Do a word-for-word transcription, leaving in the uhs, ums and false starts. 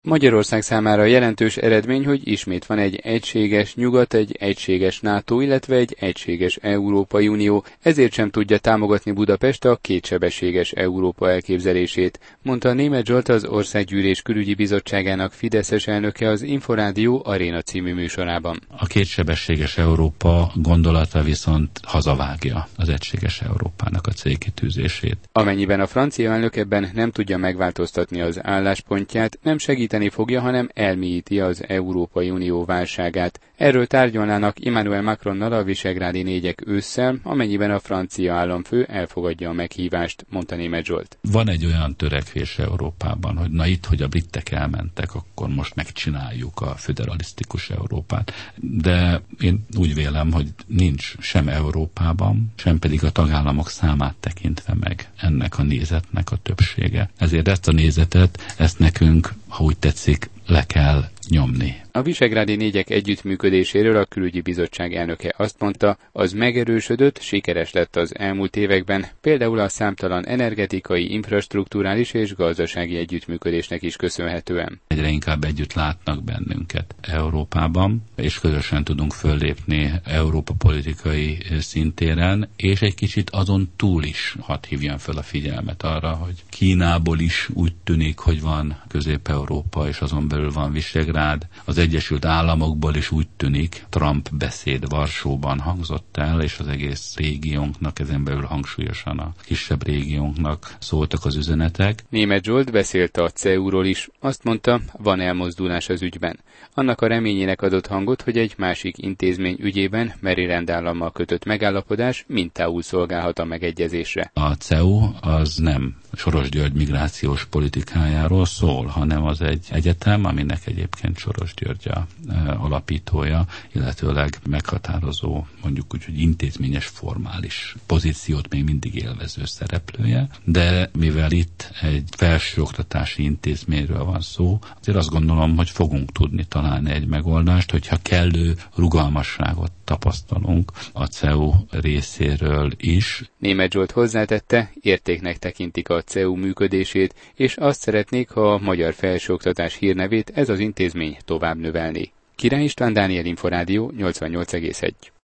Magyarország számára jelentős eredmény, hogy ismét van egy egységes nyugat, egy egységes NATO, illetve egy egységes Európai Unió, ezért sem tudja támogatni Budapest a kétsebességes Európa elképzelését, mondta Németh Zsolt, az Országgyűlés Külügyi Bizottságának fideszes elnöke az Inforádió Aréna című műsorában. A kétsebességes Európa gondolata viszont hazavágja az egységes Európának a célkitűzését. Amennyiben a francia elnök ebben nem tudja megváltoztatni az álláspontját, nem segíteni fogja, hanem elmélyíti az Európai Unió válságát. Erről tárgyalnának Emmanuel Macronnal a visegrádi négyek ősszel, amennyiben a francia államfő elfogadja a meghívást, mondta Németh Zsolt. Van egy olyan törekvés Európában, hogy na itt, hogy a britek elmentek, akkor most megcsináljuk a föderalisztikus Európát. De én úgy vélem, hogy nincs sem Európában, sem pedig a tagállamok számát tekintve meg ennek a nézetnek a többsége. Ezért ezt a nézetet, ezt nekünk, ha úgy tetszik, le kell nyomni. A visegrádi négyek együttműködéséről a Külügyi Bizottság elnöke azt mondta, az megerősödött, sikeres lett az elmúlt években, például a számtalan energetikai, infrastrukturális és gazdasági együttműködésnek is köszönhetően. Egyre inkább együtt látnak bennünket Európában, és közösen tudunk föllépni Európa politikai szintéren, és egy kicsit azon túl is hadd hívjam fel a figyelmet arra, hogy Kínából is úgy tűnik, hogy van Közép-Európa, és azon belül van Visegrád. Az Egyesült Államokból is úgy tűnik, Trump beszéd Varsóban hangzott el, és az egész régiónknak, ezen belül hangsúlyosan a kisebb régiónknak szóltak az üzenetek. Németh Zsolt beszélt a cé e u-ról is. Azt mondta, van elmozdulás az ügyben. Annak a reményének adott hangot, hogy egy másik intézmény ügyében Maryland állammal kötött megállapodás mintául szolgálhat a megegyezésre. A cé e u az nem Soros György migrációs politikájáról szól, hanem az egy egyetem, aminek egyébként Soros György a alapítója, illetőleg meghatározó, mondjuk úgy, hogy intézményes, formális pozíciót még mindig élvező szereplője, de mivel itt egy felsőoktatási intézményről van szó, azért azt gondolom, hogy fogunk tudni találni egy megoldást, hogyha kellő rugalmasságot tapasztalunk a cé e u részéről is. Németh Zsolt hozzátette, értéknek tekintik a cé e u működését, és azt szeretnék, ha a magyar felsőoktatás hírnevét ez az intézmény tovább növelni. Király István, Dániel Inforádió, nyolcvannyolc egész egy.